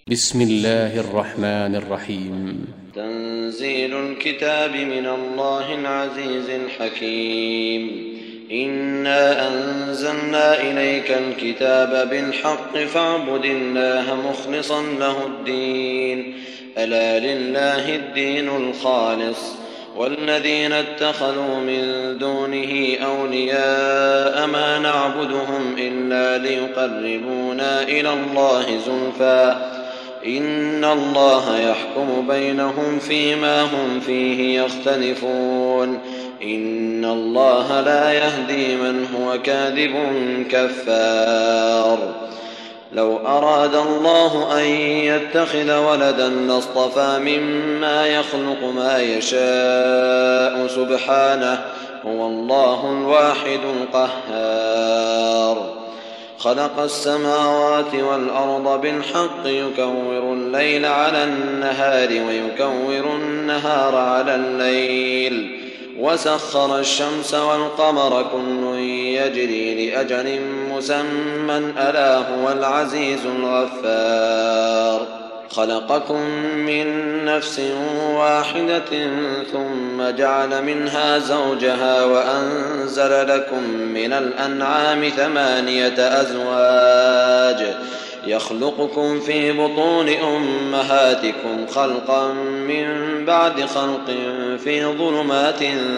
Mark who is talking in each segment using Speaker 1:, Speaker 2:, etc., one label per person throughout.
Speaker 1: بسم الله الرحمن الرحيم.
Speaker 2: تنزيل الكتاب من الله العزيز الحكيم. إنا أنزلنا إليك الكتاب بالحق فاعبد الله مخلصا له الدين، ألا لله الدين الخالص. والذين اتخذوا من دونه أولياء ما نعبدهم إلا ليقربونا إلى الله زلفى إن الله يحكم بينهم فيما هم فيه يختلفون. إن الله لا يهدي من هو كاذب كفار. لو أراد الله أن يتخذ ولدا لاصطفى مما يخلق ما يشاء سبحانه، هو الله الواحد القهار. خلق السماوات والأرض بالحق يكور الليل على النهار ويكور النهار على الليل، وسخر الشمس والقمر كل يجري لأجل مسمى ألا هو العزيز الغفار. خلقكم من نفس واحدة ثم جعل منها زوجها وأنزل لكم من الأنعام 8 أزواج يخلقكم في بطون أمهاتكم خلقا من بعد خلق في ظلمات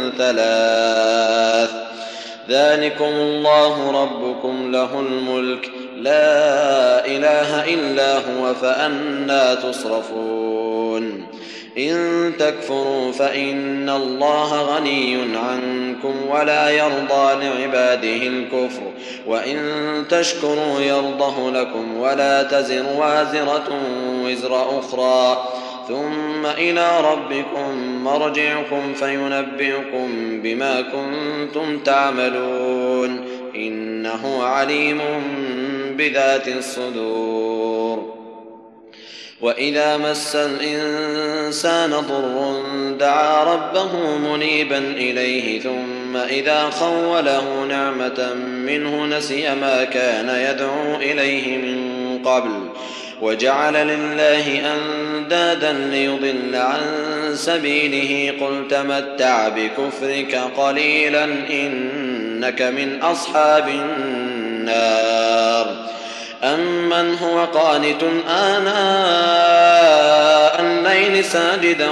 Speaker 2: 3. ذلكم الله ربكم له الملك لا إله إلا هو فأنى تصرفون. إن تكفروا فإن الله غني عنكم ولا يرضى لعباده الكفر، وإن تشكروا يرضه لكم ولا تزر وازرة وزر أخرى، ثم إلى ربكم مرجعكم فينبئكم بما كنتم تعملون، إنه عليم بذات الصدور. وإذا مس الإنسان ضر دعا ربه منيبا إليه، ثم إذا خوله نعمة منه نسي ما كان يدعو إليه من قبل وجعل لله أندادا ليضل عن سبيله. قل تمتع بكفرك قليلا إنك من أصحاب النار. أمن هو قانت آناء الليل ساجدا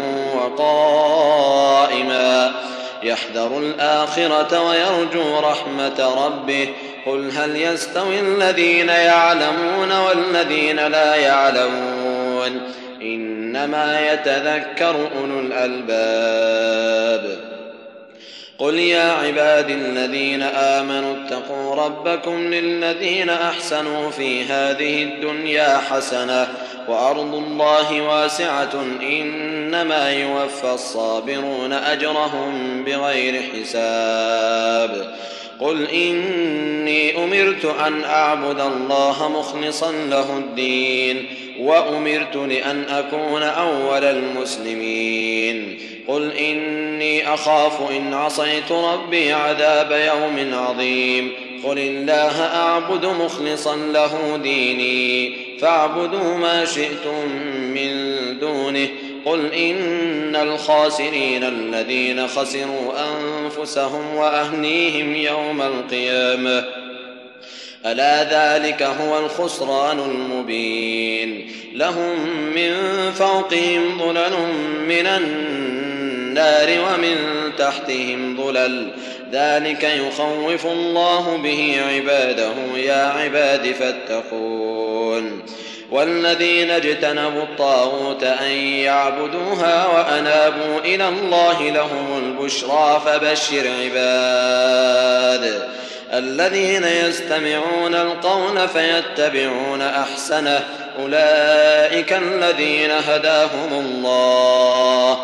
Speaker 2: وقائما يحذر الآخرة ويرجو رحمة ربه. قل هل يستوي الذين يعلمون والذين لا يعلمون، إنما يتذكر أولو الألباب. قل يا عباد الذين آمنوا اتقوا ربكم للذين أحسنوا في هذه الدنيا حسنة وأرض الله واسعة إنما يوفى الصابرون أجرهم بغير حساب. قل إني أمرت أن أعبد الله مخلصا له الدين وأمرت لأن أكون أول المسلمين. قل إني أخاف إن عصيت ربي عذاب يوم عظيم. قل الله أعبد مخلصا له ديني فاعبدوا ما شئتم من دونه. قل إن الخاسرين الذين خسروا أنفسهم وأهليهم يوم القيامة ألا ذلك هو الخسران المبين. لهم من فوقهم ظلل من النار ومن تحتهم ظلل ذلك يخوف الله به عباده يا عباد فاتقون. والذين اجتنبوا الطاغوت أن يعبدوها وأنابوا إلى الله لهم البشرى فبشر عباد الذين يستمعون القول فيتبعون أحسنه أولئك الذين هداهم الله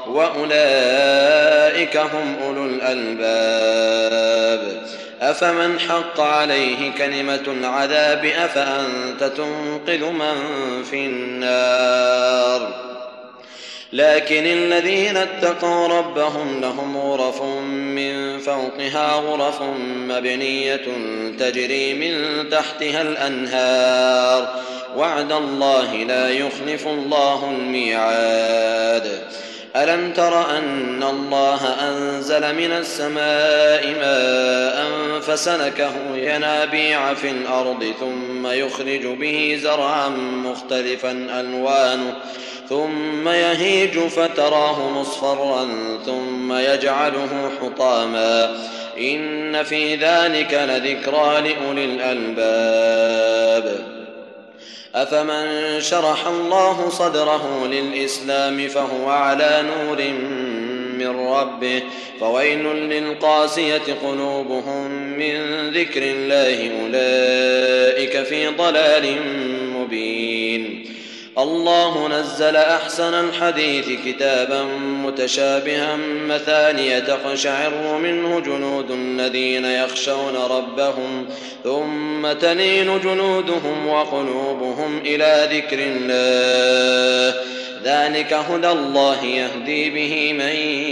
Speaker 2: وأولئك هم أولو الألباب. أفمن حق عليه كلمة العذاب أفأنت تنقذ من في النار. لكن الذين اتقوا ربهم لهم غرف من فوقها غرف مبنية تجري من تحتها الأنهار وعد الله لا يخلف الله الميعاد. ألم تر أن الله أنزل من السماء ماء فسلكه ينابيع في الأرض ثم يخرج به زرعا مختلفا ألوانه ثم يهيج فتراه مصفرا ثم يجعله حطاما إن في ذلك لذكرى لأولي الألباب. أفمن شرح الله صدره للإسلام فهو على نور من ربه فويل للقاسية قلوبهم من ذكر الله أولئك في ضلال مبين. الله نزل أحسن الحديث كتابا متشابها مثانية تقشعر منه جلود الذين يخشون ربهم ثم تلين جلودهم وقلوبهم إلى ذكر الله ذلك هدى الله يهدي به من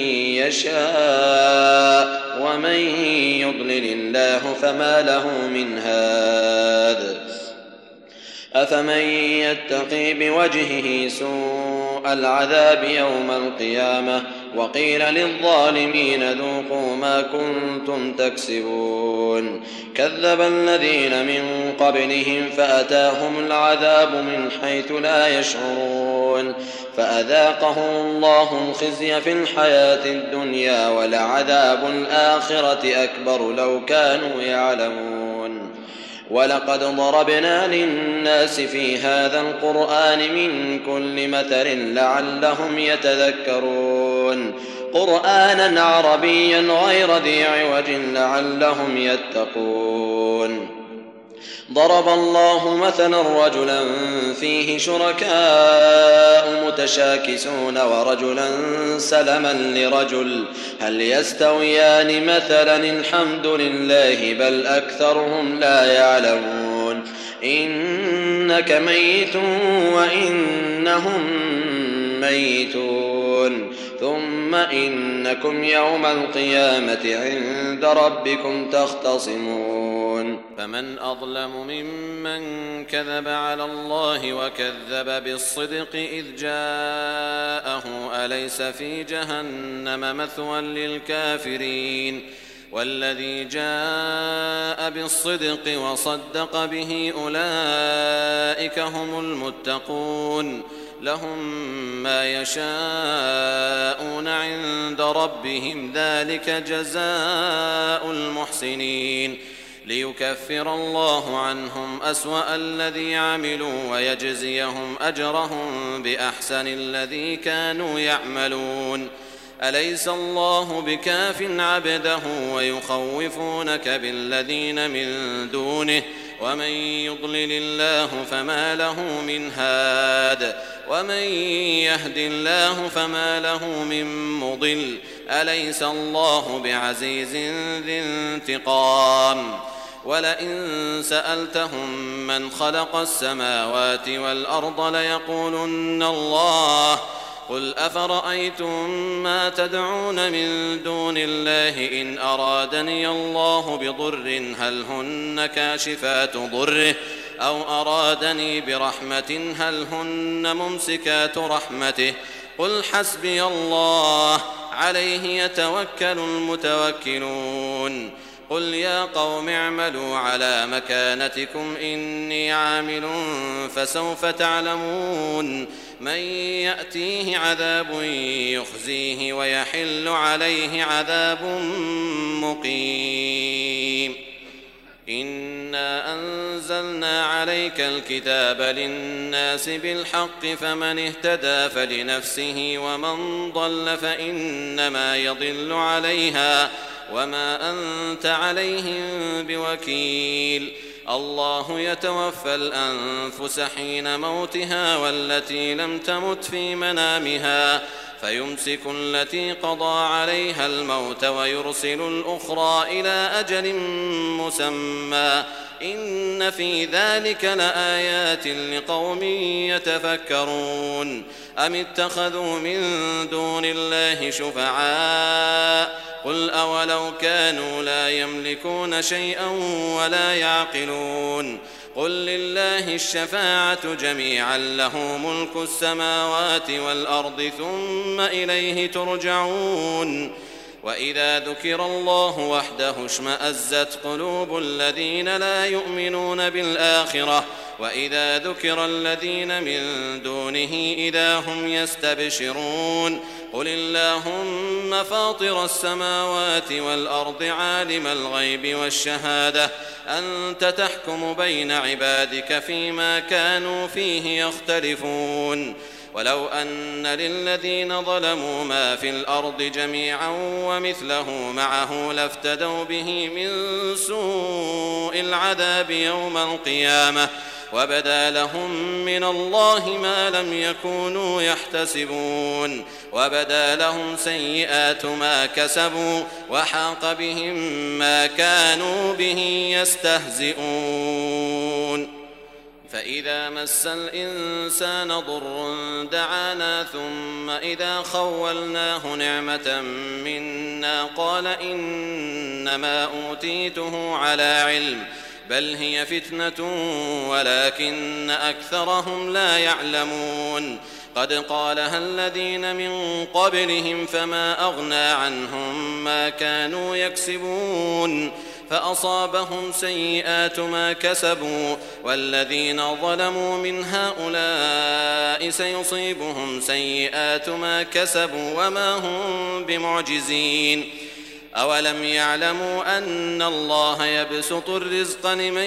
Speaker 2: يشاء ومن يضلل الله فما له من هاد. أفمن يتقي بوجهه سوء العذاب يوم القيامة وقيل للظالمين ذوقوا ما كنتم تكسبون. كذب الذين من قبلهم فأتاهم العذاب من حيث لا يشعرون فأذاقهم الله الخزي في الحياة الدنيا ولعذاب الآخرة أكبر لو كانوا يعلمون. ولقد ضربنا للناس في هذا القرآن من كل مثل لعلهم يتذكرون قرآنا عربيا غير ذي عوج لعلهم يتقون. ضرب الله مثلا رجلا فيه شركاء متشاكسون ورجلا سلما لرجل هل يستويان مثلا الحمد لله بل أكثرهم لا يعلمون. إنك ميت وإنهم ميتون ثم إنكم يوم القيامة عند ربكم تختصمون. فمن أظلم ممن كذب على الله وكذب بالصدق إذ جاءه أليس في جهنم مثوى للكافرين والذي جاء بالصدق وصدق به أولئك هم المتقون لهم ما يشاءون عند ربهم ذلك جزاء المحسنين ليكفر الله عنهم أسوأ الذي عملوا ويجزيهم أجرهم بأحسن الذي كانوا يعملون. أليس الله بكاف عبده ويخوفونك بالذين من دونه ومن يضلل الله فما له من هاد ومن يهد الله فما له من مضل. أليس الله بعزيز ذي انتقام. ولئن سألتهم من خلق السماوات والأرض ليقولن الله قل أفرأيتم ما تدعون من دون الله إن أرادني الله بضر هل هن كاشفات ضره أو أرادني برحمة هل هن ممسكات رحمته قل حسبي الله عليه يتوكل المتوكلون. قل يا قوم اعملوا على مكانتكم إني عامل فسوف تعلمون من يأتيه عذاب يخزيه ويحل عليه عذاب مقيم. إنا أنزلنا عليك الكتاب للناس بالحق فمن اهتدى فلنفسه ومن ضل فإنما يضل عليها وما أنت عليهم بوكيل. الله يتوفى الأنفس حين موتها والتي لم تمت في منامها فيمسك التي قضى عليها الموت ويرسل الأخرى إلى أجل مسمى إن في ذلك لآيات لقوم يتفكرون أم اتخذوا من دون الله شفعاء قل أولو كانوا لا يملكون شيئا ولا يعقلون قل لله الشفاعة جميعا له ملك السماوات والأرض ثم إليه ترجعون وإذا ذكر الله وحده اشمأزت قلوب الذين لا يؤمنون بالآخرة وإذا ذكر الذين من دونه إذا هم يستبشرون قل اللهم فاطر السماوات والأرض عالم الغيب والشهادة أنت تحكم بين عبادك فيما كانوا فيه يختلفون ولو أن للذين ظلموا ما في الأرض جميعا ومثله معه لافتدوا به من سوء العذاب يوم القيامة وبدا لهم من الله ما لم يكونوا يحتسبون وبدا لهم سيئات ما كسبوا وحاق بهم ما كانوا به يستهزئون فإذا مس الإنسان ضر دعانا ثم إذا خولناه نعمة منا قال إنما أوتيته على علم بل هي فتنة ولكن أكثرهم لا يعلمون قد قالها الذين من قبلهم فما أغنى عنهم ما كانوا يكسبون فأصابهم سيئات ما كسبوا والذين ظلموا من هؤلاء سيصيبهم سيئات ما كسبوا وما هم بمعجزين أولم يعلموا أن الله يبسط الرزق لمن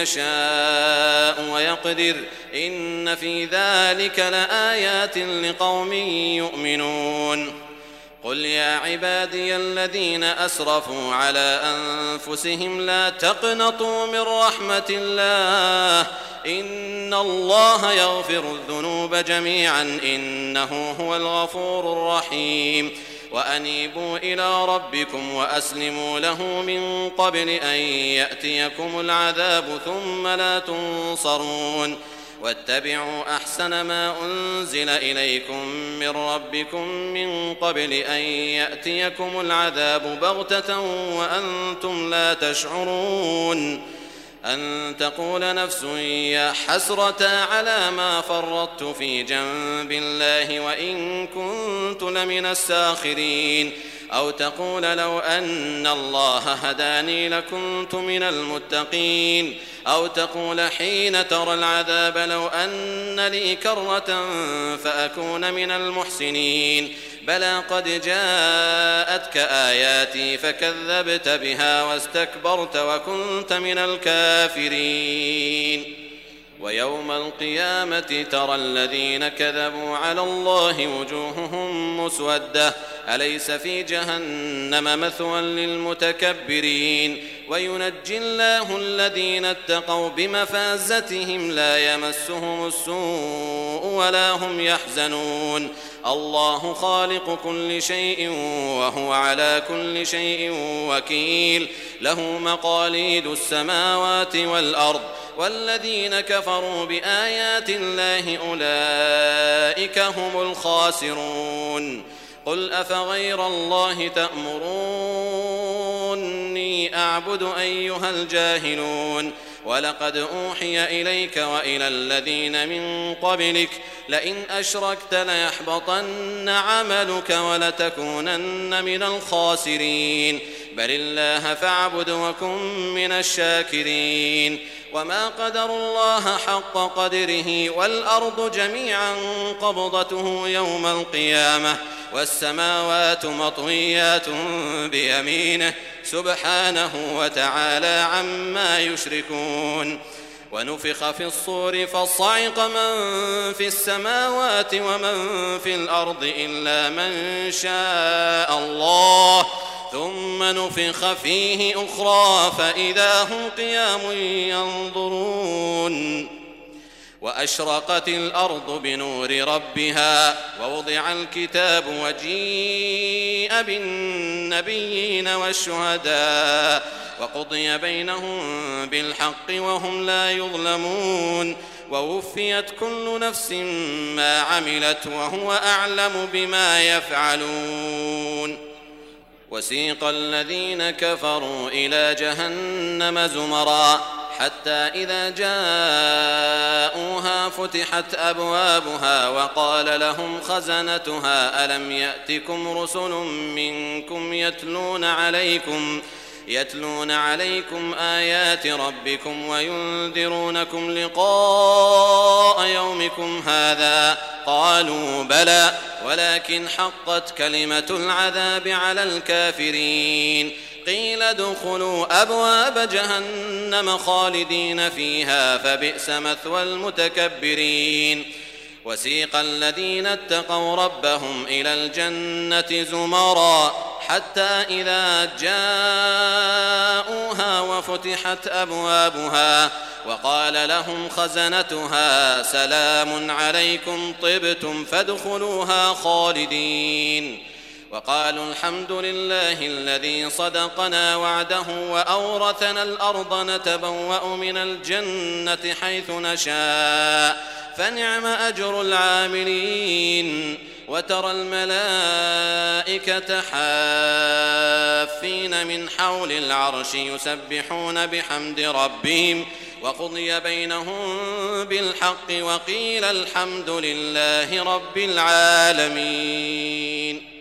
Speaker 2: يشاء ويقدر إن في ذلك لآيات لقوم يؤمنون قل يا عبادي الذين أسرفوا على أنفسهم لا تقنطوا من رحمة الله إن الله يغفر الذنوب جميعا إنه هو الغفور الرحيم وأنيبوا إلى ربكم وأسلموا له من قبل أن يأتيكم العذاب ثم لا تنصرون واتبعوا أحسن ما أنزل إليكم من ربكم من قبل أن يأتيكم العذاب بغتة وأنتم لا تشعرون أن تقول نفس يا حسرة على ما فرطت في جنب الله وإن كنت لمن الساخرين أو تقول لو أن الله هداني لكنت من المتقين أو تقول حين ترى العذاب لو أن لي كرة فأكون من المحسنين بلى قد جاءتك آياتي فكذبت بها واستكبرت وكنت من الكافرين ويوم القيامة ترى الذين كذبوا على الله وجوههم مسودة أليس في جهنم مثوى للمتكبرين وينجي الله الذين اتقوا بمفازتهم لا يمسهم السوء ولا هم يحزنون الله خالق كل شيء وهو على كل شيء وكيل له مقاليد السماوات والأرض والذين كفروا بآيات الله أولئك هم الخاسرون قل أفغير الله تأمروني أعبد أيها الجاهلون ولقد أوحي إليك وإلى الذين من قبلك لئن أشركت ليحبطن عملك ولتكونن من الخاسرين بل الله فاعبد وكن من الشاكرين وما قدر الله حق قدره والأرض جميعا قبضته يوم القيامة والسماوات مطويات بيمينه سبحانه وتعالى عما يشركون ونفخ في الصور فصعق من في السماوات ومن في الأرض إلا من شاء الله ثم نفخ فيه أخرى فإذا هم قيام ينظرون
Speaker 3: وأشرقت الأرض بنور ربها ووضع الكتاب وجيء بالنبيين والشهداء وقضي بينهم بالحق وهم لا يظلمون ووفيت كل نفس ما عملت وهو أعلم بما يفعلون. وسيق الذين كفروا إلى جهنم زمرا حتى إذا جاءوها فتحت أبوابها وقال لهم خزنتها ألم يأتكم رسل منكم يتلون عليكم آيات ربكم وينذرونكم لقاء يومكم هذا قالوا بلى ولكن حقت كلمة العذاب على الكافرين قيل ادخلوا أبواب جهنم خالدين فيها فبئس مثوى المتكبرين. وسيق الذين اتقوا ربهم إلى الجنة زمرا حتى إذا جاءوها وفتحت أبوابها وقال لهم خزنتها سلام عليكم طبتم فادخلوها خالدين وقالوا الحمد لله الذي صدقنا وعده وأورثنا الأرض نتبوأ من الجنة حيث نشاء فنعم أجر العاملين. وترى الملائكة حافين من حول العرش يسبحون بحمد ربهم وقضي بينهم بالحق وقيل الحمد لله رب العالمين.